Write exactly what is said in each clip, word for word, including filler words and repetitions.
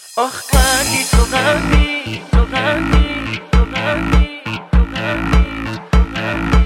آخ قندی تو قندی تو قندی تو قندی تو قندی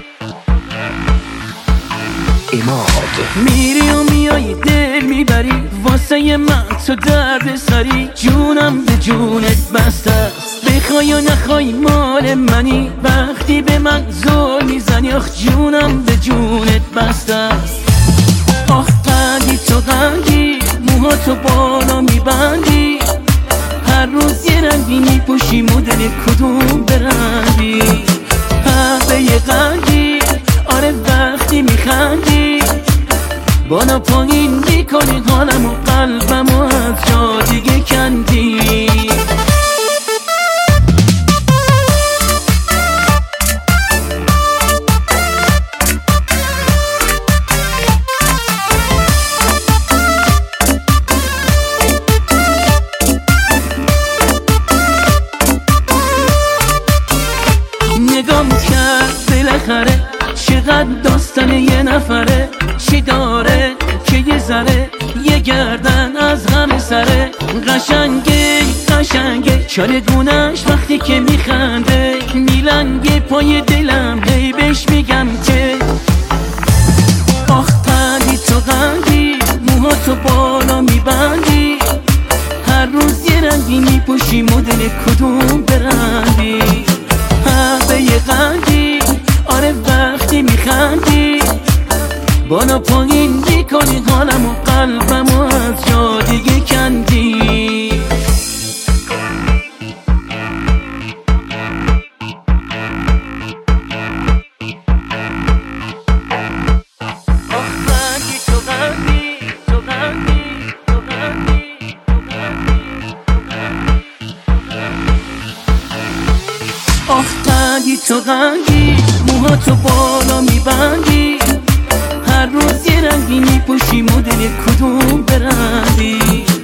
اماد میری و میای دل میبری واسه من تو درد سری جونم به جونت بسته است بخوای و نخوای مال منی وقتی به من زل میزنی آخ جونم به جونت بسته است آخ قندی تو قندی موها تو بالا میبندی هر روز یه رنگی میپوشی مدل کدوم برندی قهوه یه قندی آره وقتی میخندی بالا پایین میکنی حالم و قلبم و از جا دیگه کندی نگام کرد بالاخره چقدر داستان یه نفره چی داره که یه ذره یه گردن از غم سره قشنگه قشنگه چالگونش وقتی که میخنده میلنگه پای دلم هی بهش میگم که آخ قندی تو قندی موها تو بالا میبندی هر روز یه رنگی میپوشی مدل کدوم برندی قهوه یه قندی آره وقتی میخندی بالا پایین میکنی حالم و قلبم و از جا دیگه کندی آخ قندی تو قندی تو قندی تو قندی تو قندی آخ قندی تو قندی موها تو بالا میبندی هر روز یه رنگی میپوشی مدل کدوم برندی